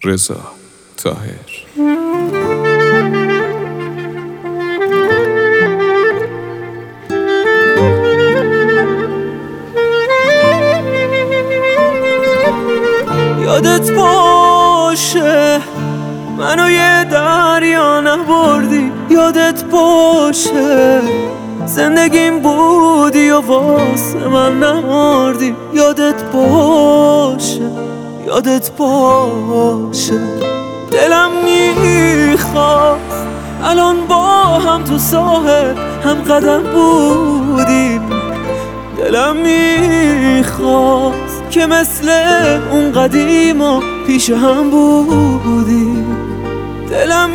رضا طاهر. یادت باشه منو یه دریا نبردی، یادت باشه زندگیم بودی و واسه من نمردی، یادت باشه یادت باشه. دلم میخواد الان با هم تو ساحل هم قدم بودیم، دلم میخواد که مثل اون قدیما پیش هم بودیم، دلم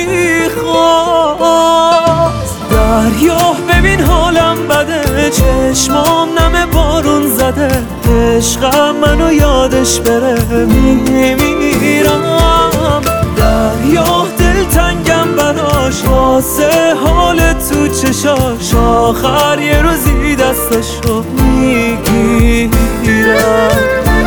میخواد دریا ببین حالم بده، چشمام نم بارون زده، عشقم منو یادش بره میمیرم. دریا دلتنگم براش واسه حال تو چشاش، آخر یه روزی دستشو میگیرم.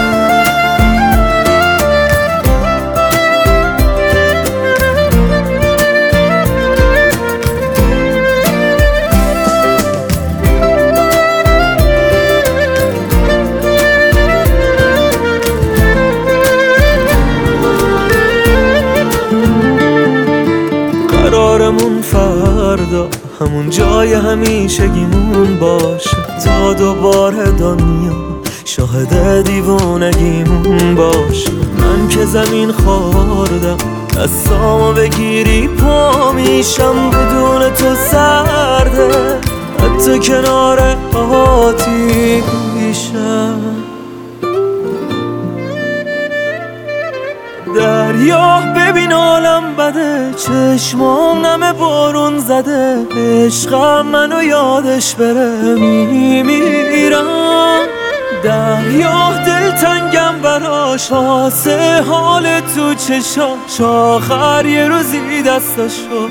قرارمون فردا همون جای همیشگیمون باشه، تا دوباره دنیا شاهد دیوونگیمون باشه. من که زمین خوردم دستامو بگیری پا میشم، بدون تو سرده حتی کنار آتیشم. دریا ببین حالم بده، چشمام نم بارون زده، عشقم منو یادش بره میمیرم. دریا دلتنگم براش واسه حال تو چشاش، آخر یه روزی دستشو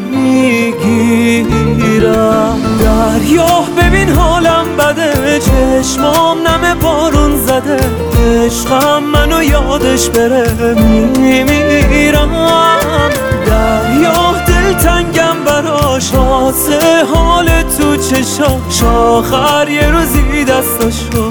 میگیرم. دریا ببین حالم بده، چشمام نم بارون زده، عشقم منو یادش بره میمیرم. دریا دلتنگم براش واسه حال تو چشاش، آخر یه روزی دستشو